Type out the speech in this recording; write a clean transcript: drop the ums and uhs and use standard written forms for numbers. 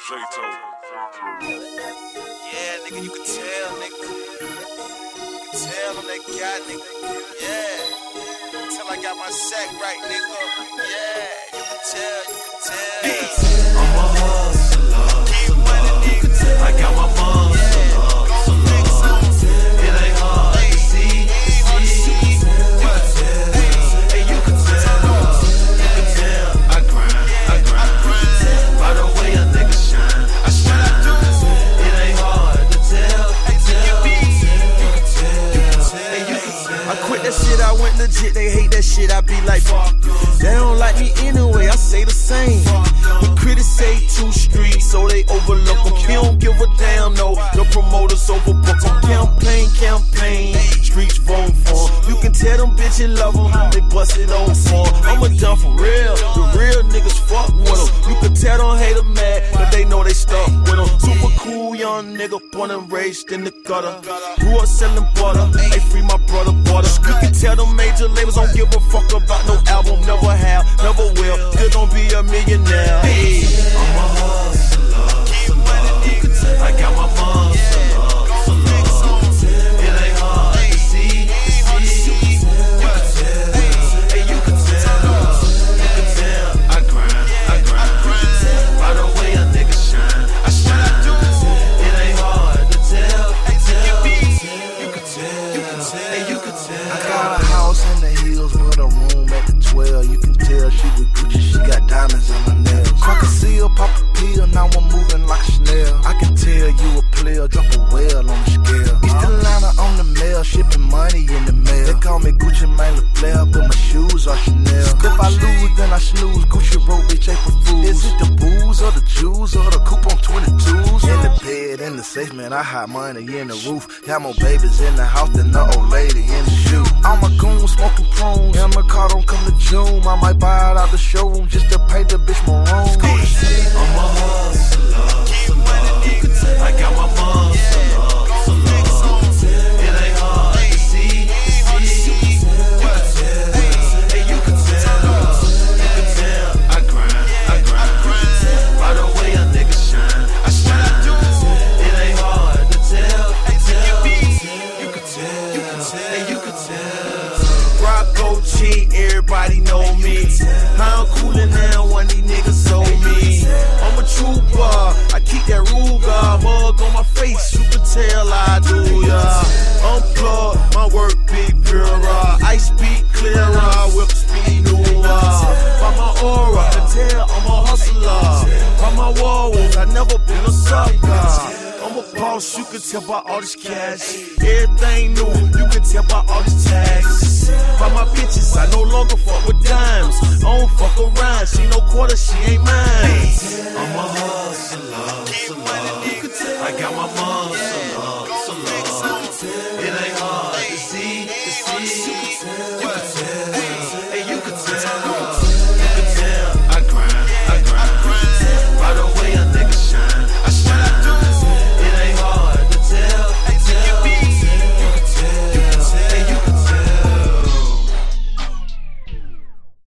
Yeah, nigga, you can tell, nigga. You can tell on that guy, nigga. Yeah. Till I got my sack right, nigga. Yeah, you can tell. I'm a hustler. Keep money, nigga. I got my muscle. It ain't hard to see. You can tell. I grind. By the way a nigga shine, I shine. It ain't hard to tell. I quit that shit, I went legit, they hate that shit, I be like, fuck. They don't like me anyway, I say the same. The critics say 2 streets, so they overlook them. He don't give a damn, no, the promoters overbook them. Campaign, streets vote for 'em. You can tell them bitches love them, they bust it on for 'em. I'm a dumb for real, the real niggas fuck with them. You can tell them hate them mad, but they know they stuck with them. Super cool young nigga, born and raised in the gutter. Grew up selling butter, they free my brother butter. You can tell them major labels don't give a fuck about no album. Never have, never will, still gon' be a millionaire. Hey. I'm a hustler. I got my muscle. It ain't hard to see. You can tell. I grind. By the way a nigga shine, I shine. It ain't hard to tell. You can tell. I got a house in the hills with a room at the 12. You can tell she with Gucci, she got diamonds in her nails. Crack a seal, pop a pill, now I'm moving like Chanel. I can tell you a player, drop a well on the scale. East Atlanta on the mail, shipping money in the mail. They call me Gucci Mane LaFleur, but my shoes are Chanel. If I lose, then I snooze. Gucci broke, bitch, ain't for fools. Is it the booze or the Jews or the coupe on 22s? In the bed, in the safe, man, I hide money in the roof. Got more babies in the house than the old lady in the shoe. All my goons smoking prunes, and my car don't come to June. I might buy it out the showroom just to pay the bitch maroon. I'm a hustler. I got my muscle. It ain't hard to see. You can tell. I grind. By the way a nigga shine, I shine. It ain't hard to tell. You can tell. Rocco G, everybody know me. How I'm coolin' now when these niggas owe me. I'm a trooper, I keep that Ruger mug on my face, you can tell I do, yeah. Unplug, my work be purer, I speak clearer, whip speed newer. By my aura, I can tell I'm a hustler. By my walls, I never been a sucker. I'm a boss, you can tell by all this cash. Everything new, you can tell by all these tags. By my bitches, I no longer fuck with dimes. I don't fuck around, she no quarter, she ain't mine. I'm a hustler. I got my muscle.